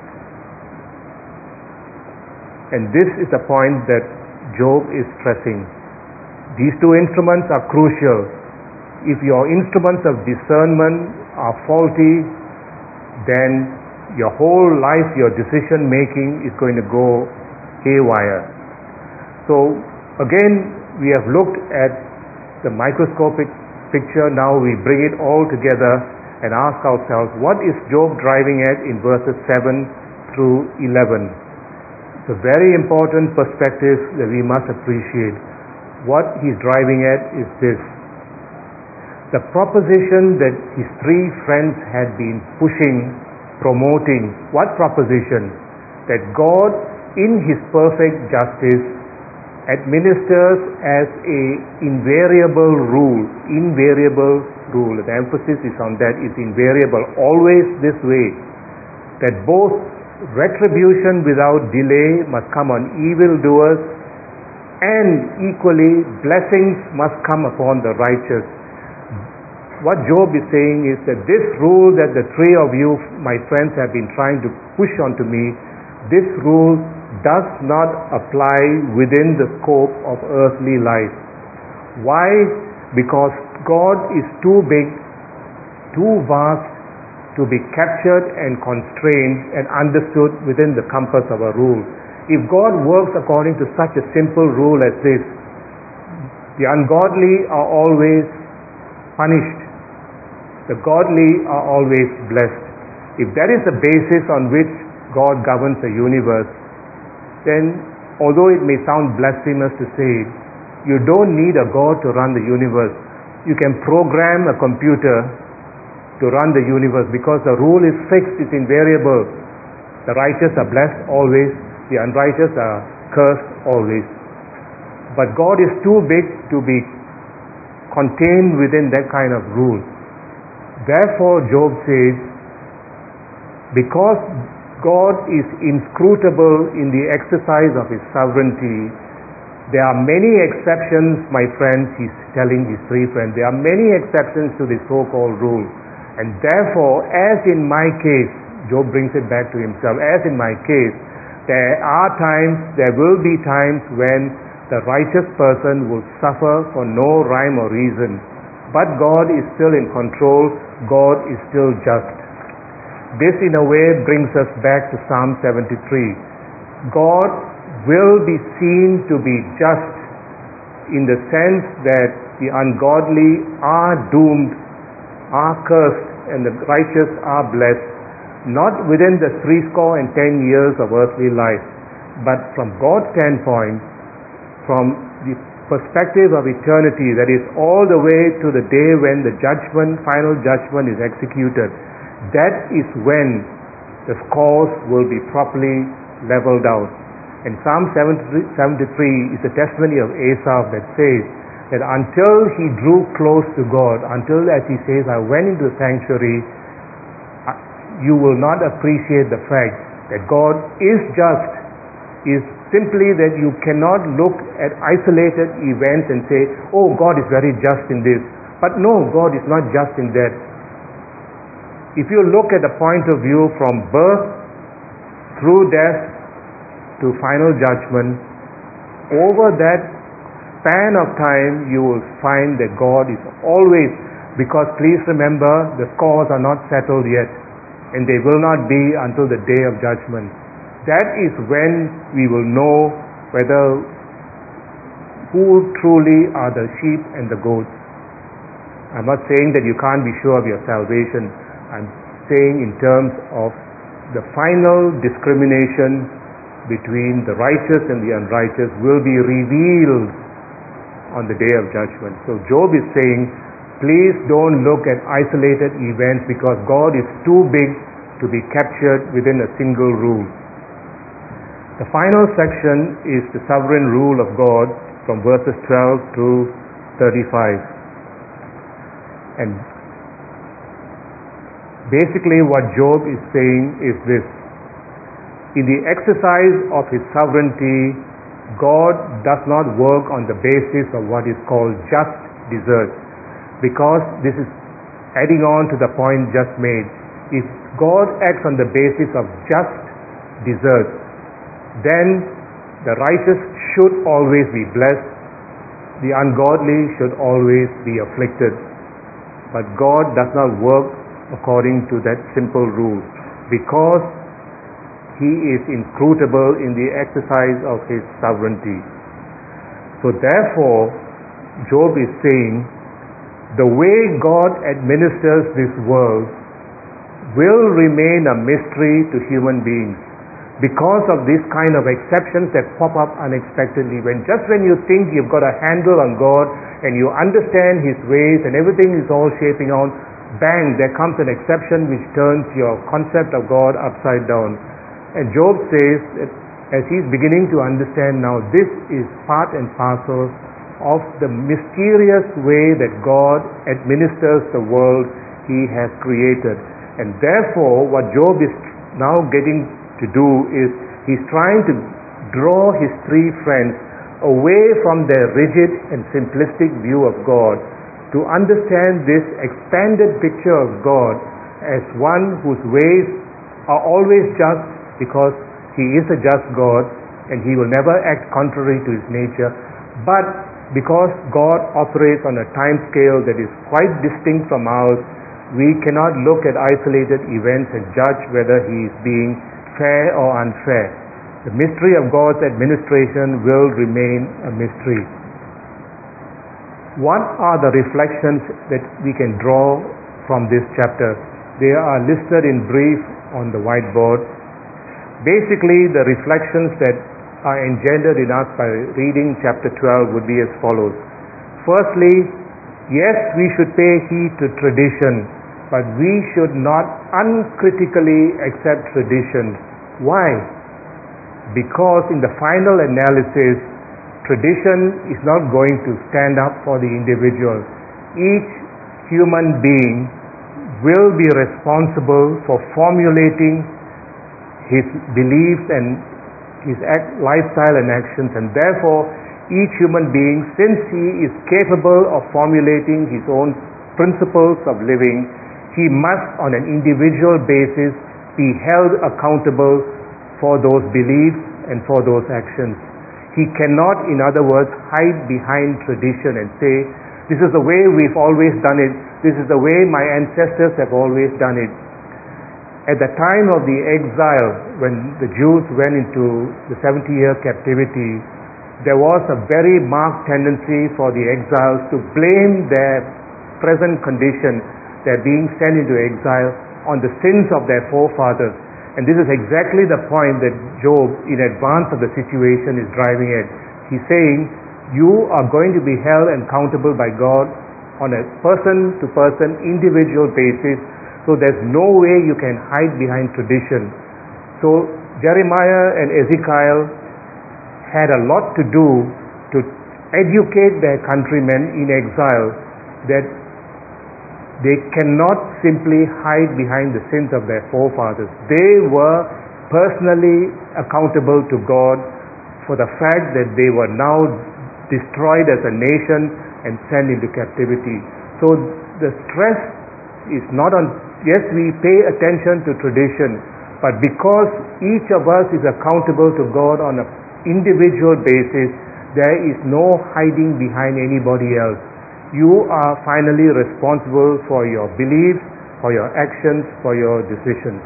And this is the point that Job is stressing. These two instruments are crucial. If your instruments of discernment are faulty, then your whole life, your decision making is going to go haywire. So again, we have looked at the microscopic picture. Now we bring it all together and ask ourselves, what is Job driving at in verses 7 through 11? It's a very important perspective that we must appreciate. What he's driving at is this: the proposition that his three friends had been pushing, promoting. What proposition? That God, in his perfect justice, administers as a invariable rule. The emphasis is on that, is invariable, always this way, that both retribution without delay must come on evildoers, and equally blessings must come upon the righteous. What Job is saying is that this rule that the three of you, my friends, have been trying to push onto me, this rule does not apply within the scope of earthly life. Why? Because God is too big, too vast to be captured and constrained and understood within the compass of a rule. If God works according to such a simple rule as this, the ungodly are always punished. The godly are always blessed. If that is the basis on which God governs the universe, then although it may sound blasphemous to say, you don't need a God to run the universe. You can program a computer to run the universe because the rule is fixed, it's invariable. The righteous are blessed always, the unrighteous are cursed always. But God is too big to be contained within that kind of rule. Therefore, Job says, because God is inscrutable in the exercise of his sovereignty, there are many exceptions, my friends, he's telling his three friends, there are many exceptions to this so-called rule. And therefore, as in my case, Job brings it back to himself, as in my case, there will be times when the righteous person will suffer for no rhyme or reason. But God is still in control, God is still just. This in a way brings us back to Psalm 73. God will be seen to be just in the sense that the ungodly are doomed, are cursed, and the righteous are blessed, not within the 70 years of earthly life, but from God's standpoint, from the perspective of eternity, that is all the way to the day when the final judgment is executed. That is when the scores will be properly leveled out. And Psalm 73 is a testimony of Asaph that says that until he drew close to God, until, as he says, I went into the sanctuary, you will not appreciate the fact that God is just, is simply that you cannot look at isolated events and say, oh, God is very just in this. But no, God is not just in that. If you look at the point of view from birth through death to final judgment, over that span of time you will find that God is always, because please remember, the scores are not settled yet, and they will not be until the day of judgment. That is when we will know whether who truly are the sheep and the goats. I'm not saying that you can't be sure of your salvation. I'm saying in terms of the final discrimination between the righteous and the unrighteous will be revealed on the day of judgment. So Job is saying, please don't look at isolated events, because God is too big to be captured within a single rule. The final section is the sovereign rule of God from verses 12 to 35. And basically what Job is saying is this: in the exercise of his sovereignty, God does not work on the basis of what is called just desert, because this is adding on to the point just made. If God acts on the basis of just desert, then the righteous should always be blessed, the ungodly should always be afflicted. But God does not work according to that simple rule, because He is inscrutable in the exercise of His sovereignty. So therefore, Job is saying, the way God administers this world will remain a mystery to human beings, because of this kind of exceptions that pop up unexpectedly. Just when you think you've got a handle on God and you understand His ways and everything is all shaping out, bang, there comes an exception which turns your concept of God upside down. And Job says that as he's beginning to understand now, this is part and parcel of the mysterious way that God administers the world He has created. And therefore, what Job is now getting to do is he's trying to draw his three friends away from their rigid and simplistic view of God to understand this expanded picture of God as one whose ways are always just, because He is a just God and He will never act contrary to His nature, but because God operates on a time scale that is quite distinct from ours, we cannot look at isolated events and judge whether He is being fair or unfair. The mystery of God's administration will remain a mystery. What are the reflections that we can draw from this chapter? They are listed in brief on the whiteboard. Basically, the reflections that are engendered in us by reading chapter 12 would be as follows. Firstly, yes, we should pay heed to tradition, but we should not uncritically accept tradition. Why? Because in the final analysis, tradition is not going to stand up for the individual. Each human being will be responsible for formulating his beliefs and his lifestyle and actions, and therefore each human being, since he is capable of formulating his own principles of living, he must on an individual basis be held accountable for those beliefs and for those actions. He cannot, in other words, hide behind tradition and say, this is the way we've always done it, this is the way my ancestors have always done it. At the time of the exile, when the Jews went into the 70-year captivity, there was a very marked tendency for the exiles to blame their present condition, their being sent into exile, on the sins of their forefathers. And this is exactly the point that Job, in advance of the situation, is driving at. He's saying, you are going to be held accountable by God on a person-to-person, individual basis, so there's no way you can hide behind tradition. So Jeremiah and Ezekiel had a lot to do to educate their countrymen in exile that they cannot simply hide behind the sins of their forefathers. They were personally accountable to God for the fact that they were now destroyed as a nation and sent into captivity. So the stress is not on, yes, we pay attention to tradition, but because each of us is accountable to God on an individual basis, there is no hiding behind anybody else. You are finally responsible for your beliefs, for your actions, for your decisions.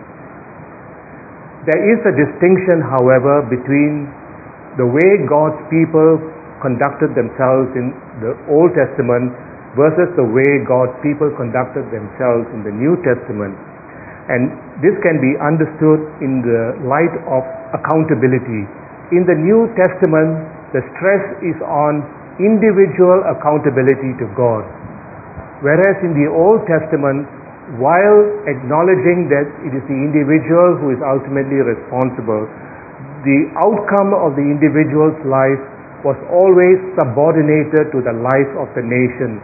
There is a distinction, however, between the way God's people conducted themselves in the Old Testament versus the way God's people conducted themselves in the New Testament. And this can be understood in the light of accountability. In the New Testament, the stress is on individual accountability to God. Whereas in the Old Testament, while acknowledging that it is the individual who is ultimately responsible, the outcome of the individual's life was always subordinated to the life of the nation.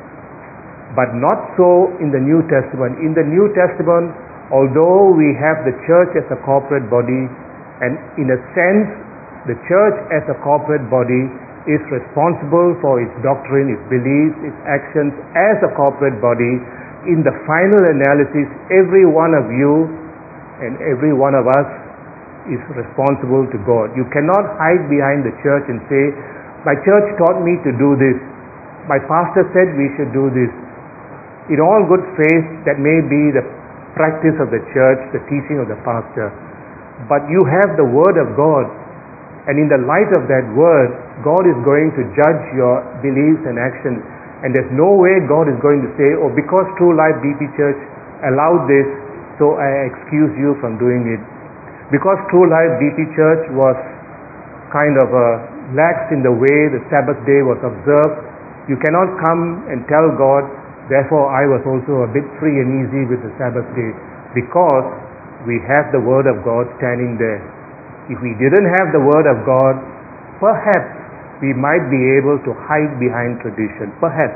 But not so in the New Testament. In the New Testament, although we have the church as a corporate body, and in a sense, the church as a corporate body is responsible for its doctrine, its beliefs, its actions as a corporate body. In the final analysis, every one of you and every one of us is responsible to God. You cannot hide behind the church and say, my church taught me to do this. My pastor said we should do this. In all good faith, that may be the practice of the church, the teaching of the pastor. But you have the Word of God, and in the light of that Word, God is going to judge your beliefs and actions. And there's no way God is going to say, oh, because True Life BP Church allowed this, so I excuse you from doing it. Because True Life BP Church was kind of lax in the way the Sabbath day was observed, you cannot come and tell God, therefore I was also a bit free and easy with the Sabbath day, because we have the Word of God standing there. If we didn't have the Word of God, perhaps we might be able to hide behind tradition. Perhaps.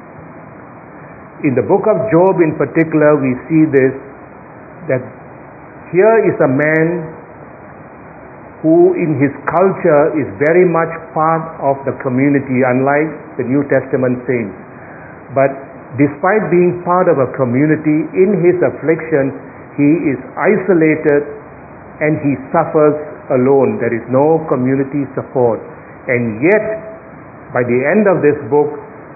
In the book of Job in particular, we see this, that here is a man who in his culture is very much part of the community, unlike the New Testament saints. But despite being part of a community, in his affliction, he is isolated and he suffers alone. There is no community support. And yet, by the end of this book,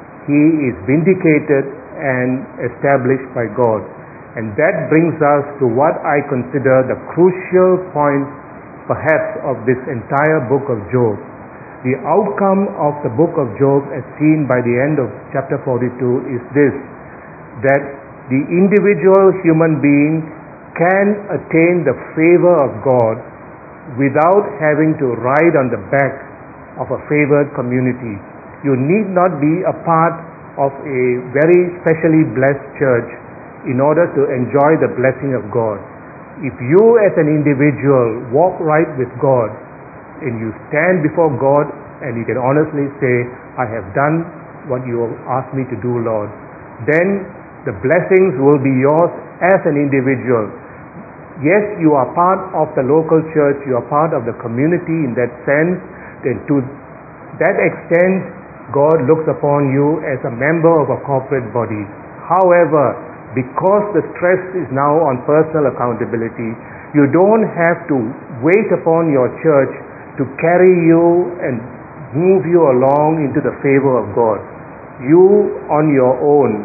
he is vindicated and established by God. And that brings us to what I consider the crucial point, perhaps, of this entire book of Job. The outcome of the book of Job, as seen by the end of chapter 42, is this, that the individual human being can attain the favor of God without having to ride on the back of a favored community. You need not be a part of a very specially blessed church in order to enjoy the blessing of God. If you as an individual walk right with God and you stand before God and you can honestly say, I have done what you have asked me to do, Lord, then the blessings will be yours as an individual. Yes, you are part of the local church, you are part of the community in that sense, then to that extent, God looks upon you as a member of a corporate body. However, because the stress is now on personal accountability, you don't have to wait upon your church to carry you and move you along into the favor of God. You, on your own,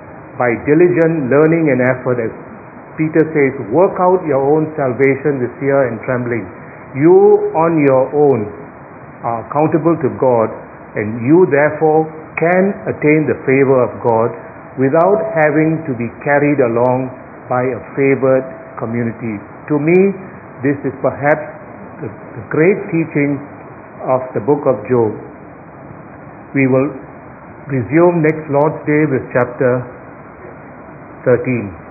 by diligent learning and effort, as Peter says, work out your own salvation with fear and trembling. You, on your own, are accountable to God, and you therefore can attain the favor of God without having to be carried along by a favored community. To me, this is perhaps the great teaching of the book of Job. We will resume next Lord's Day with chapter 13.